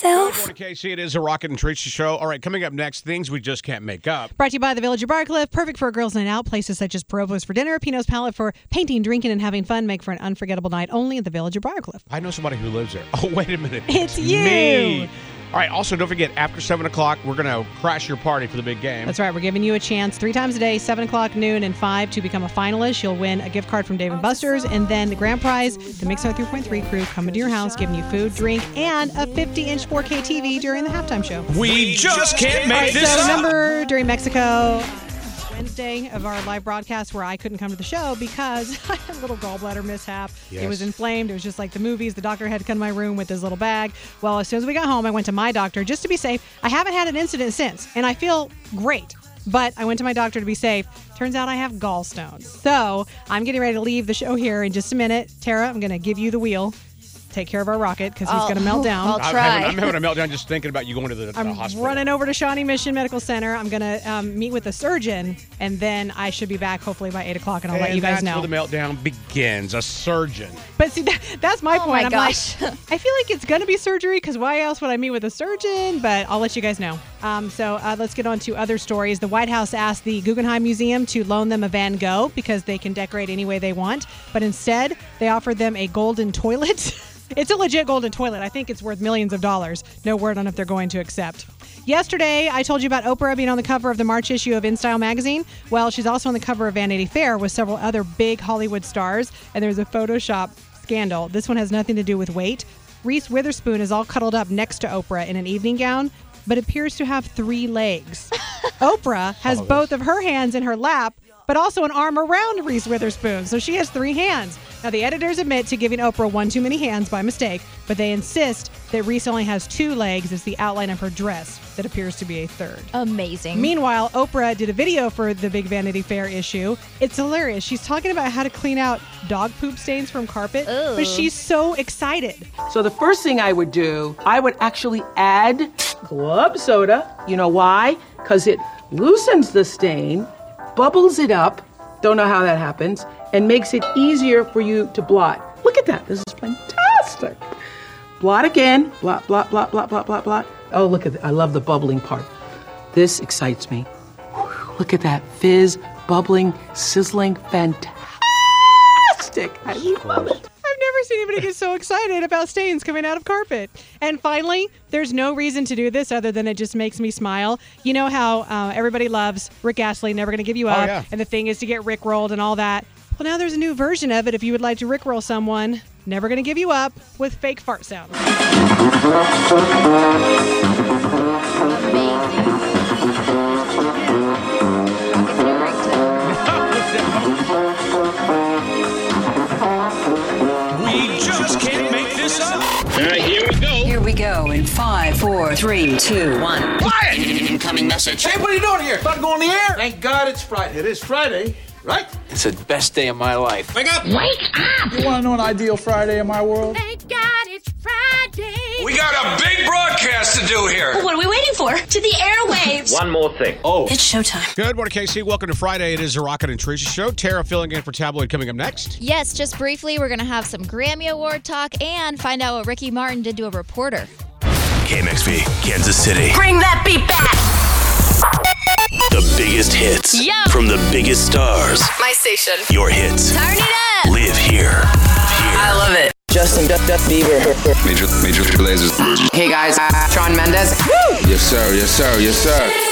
myself. Good morning, Casey. It is a Rocket and Teresa show. All right, coming up next, things we just can't make up. Brought to you by the Village of Barcliff. Perfect for a girls' night out. Places such as Provo's for dinner, Pino's Palette for painting, drinking, and having fun. Make for an unforgettable night only at the Village of Barcliff. I know somebody who lives there. Oh, wait a minute. It's you. Me. All right, also, don't forget, after 7 o'clock, we're going to crash your party for the big game. That's right. We're giving you a chance 3 times a day, 7 o'clock, noon, and 5 to become a finalist. You'll win a gift card from Dave & Buster's, and then the grand prize, the Mix 3.3 crew coming to your house, giving you food, drink, and a 50-inch 4K TV during the halftime show. We just can't make this So up. remember, during Mexico Wednesday of our live broadcast where I couldn't come to the show because I had a little gallbladder mishap. Yes. It was inflamed. It was just like the movies. The doctor had to come to my room with his little bag. Well, as soon as we got home, I went to my doctor just to be safe. I haven't had an incident since, and I feel great. But I went to my doctor to be safe. Turns out I have gallstones. So I'm getting ready to leave the show here in just a minute. Tara, I'm going to give you the wheel. Take care of our rocket because he's going to melt down. I'll try. I'm having a meltdown just thinking about you going to the hospital. I'm running over to Shawnee Mission Medical Center. I'm going to meet with a surgeon, and then I should be back hopefully by 8 o'clock, and I'll let you guys know. That's where the meltdown begins, a surgeon. But see, that's my point. my I'm gosh. like, I feel like it's going to be surgery because why else would I meet with a surgeon? But I'll let you guys know. So let's get on to other stories. The White House asked the Guggenheim Museum to loan them a Van Gogh because they can decorate any way they want. But instead, they offered them a golden toilet. It's a legit golden toilet. I think it's worth millions of dollars. No word on if they're going to accept. Yesterday, I told you about Oprah being on the cover of the March issue of InStyle magazine. Well, she's also on the cover of Vanity Fair with several other big Hollywood stars, and there's a Photoshop scandal. This one has nothing to do with weight. Reese Witherspoon is all cuddled up next to Oprah in an evening gown, but appears to have 3 legs. Oprah has both of her hands in her lap, but also an arm around Reese Witherspoon, so she has 3 hands. Now, the editors admit to giving Oprah 1 too many hands by mistake, but they insist that Reese only has 2 legs as the outline of her dress that appears to be a 3rd. Amazing. Meanwhile, Oprah did a video for the big Vanity Fair issue. It's hilarious. She's talking about how to clean out dog poop stains from carpet, but she's so excited. So the first thing I would do, I would actually add club soda. You know why? Because it loosens the stain, bubbles it up, don't know how that happens, and makes it easier for you to blot. Look at that. This is fantastic. Blot again. Blot, blot, blot, blot, blot, blot, blot. Oh, look at that. I love the bubbling part. This excites me. Look at that. Fizz, bubbling, sizzling, fantastic. I love it. I've never seen anybody get so excited about stains coming out of carpet. And finally, there's no reason to do this other than it just makes me smile. You know how everybody loves Rick Astley, Never Gonna Give You Up, yeah. and the thing is to get Rickrolled and all that. Well, now there's a new version of it if you would like to Rickroll someone. Never Gonna Give You Up with fake fart sounds. We just can't make this up. All right, here we go. Here we go in 5, 4, 3, 2, 1. Quiet! Incoming message. Hey, what are you doing here? About to go on the air? Thank God it's Friday. It is Friday, right? It's the best day of my life. Wake up! Wake up! You want to know an ideal Friday in my world? Thank God it's Friday. We got a big broadcast to do here. What are we waiting for? To the airwaves. One more thing. Oh. It's showtime. Good morning, Casey. Welcome to Friday. It is a Rocket and Teresa show. Tara filling in for Tabloid coming up next. Yes, just briefly, we're going to have some Grammy Award talk and find out what Ricky Martin did to a reporter. KMXV, Kansas City. Bring that beat back. The biggest hits from the biggest stars. My station. Your hits Turn it up. live here. I love it. Justin Bieber. Major lasers. Hey guys, Shawn Mendes. Yes, sir. Yes, sir. Yes, sir.